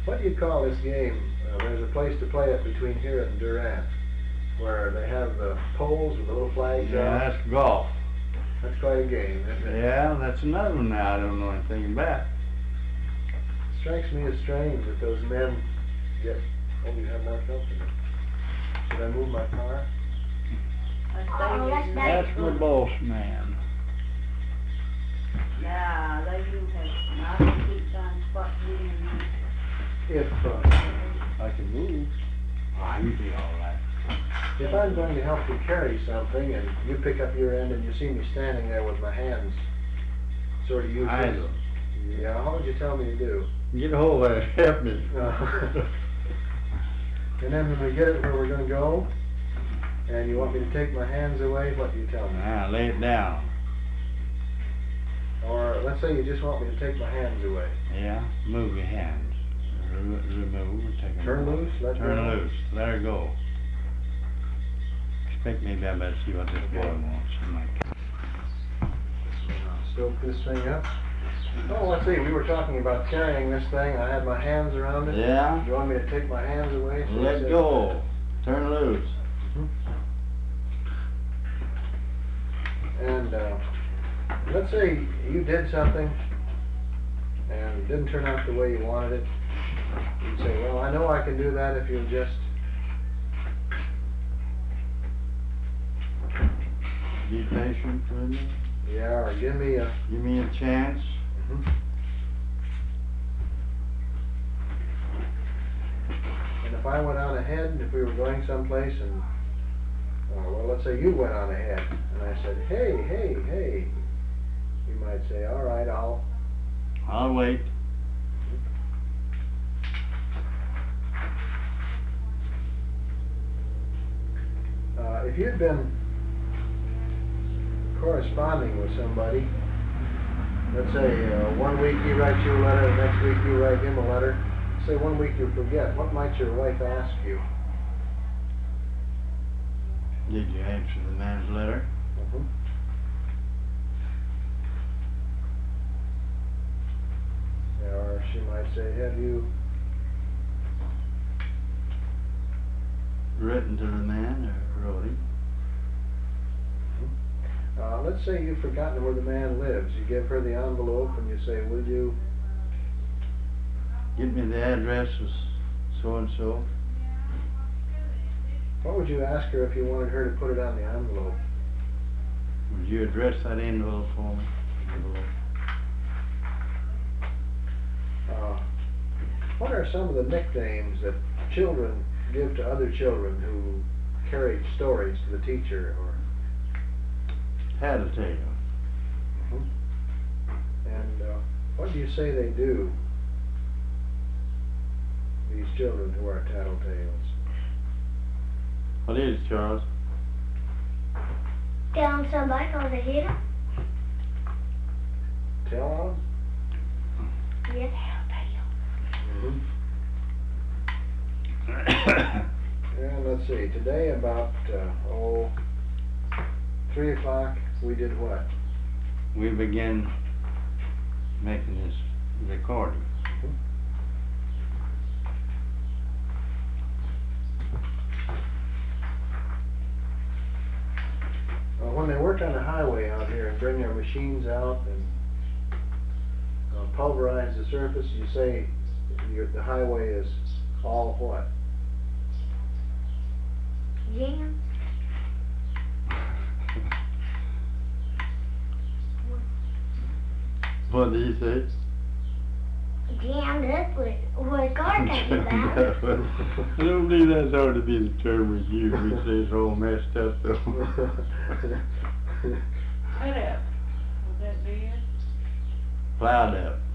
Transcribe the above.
What do you call this game? There's a place to play it between here and Durant, where they have the poles with the little flags Yeah, out. that's golf. That's quite a game, isn't it? Yeah, that's another one now I don't know anything about. It strikes me as strange that those men get... Oh, you have more company. Should I move my car? That's my boss man. Yeah, they do have, I don't keep trying to spot you in. If I can move. You'll be all right. if I'm going to help you carry something and you pick up your end and you see me standing there with my hands sort of used Idle. Yeah, how would you tell me to do? Get a hold of it. Help me. And then when we get it where we're going to go, and you want me to take my hands away, what do you tell me? Now lay it down. Or let's say you just want me to take my hands away. Yeah, move your hands. Remove, take them Turn away. loose, let Turn go. loose, let her go. Expect maybe I better see what this boy wants. She might. Stoke this thing up. Oh, let's see, we were talking about carrying this thing. I had my hands around it. Yeah? You want me to take my hands away? So Let go. Turn loose. And let's say you did something and it didn't turn out the way you wanted it. You'd say, well, I know I can do that if you'll just... Be patient with me. Yeah, or give me a... Give me a chance. And if I went on ahead, if we were going someplace and, well, let's say you went on ahead, and I said, hey, hey, hey, you might say, all right, I'll wait. if you'd been corresponding with somebody, let's say 1 week he writes you a letter, the next week you write him a letter, say 1 week you forget, what might your wife ask you? Did you answer the man's letter? Or she might say, have you Written to the man or wrote him? let's say you've forgotten where the man lives. You give her the envelope and you say, will you Give me the address of so and so. what would you ask her if you wanted her to put it on the envelope? Would you address that envelope for me? What are some of the nicknames that children give to other children who carry stories to the teacher? Or Tattletale. and what do you say they do, these children who are tattletales? What is it, Charles? Telling somebody cause they hit him? Tell on? Yeah. And let's see, today about 3 o'clock we did what? We began making this recording. When they work on the highway out here and bring their machines out and pulverize the surface, you say the highway is all what? Jam. What did he say? Jammed up with a car can't about. I don't believe that's ought to be the term we use. We say it's all messed up though. Shut up. Was that bad? Plowed up.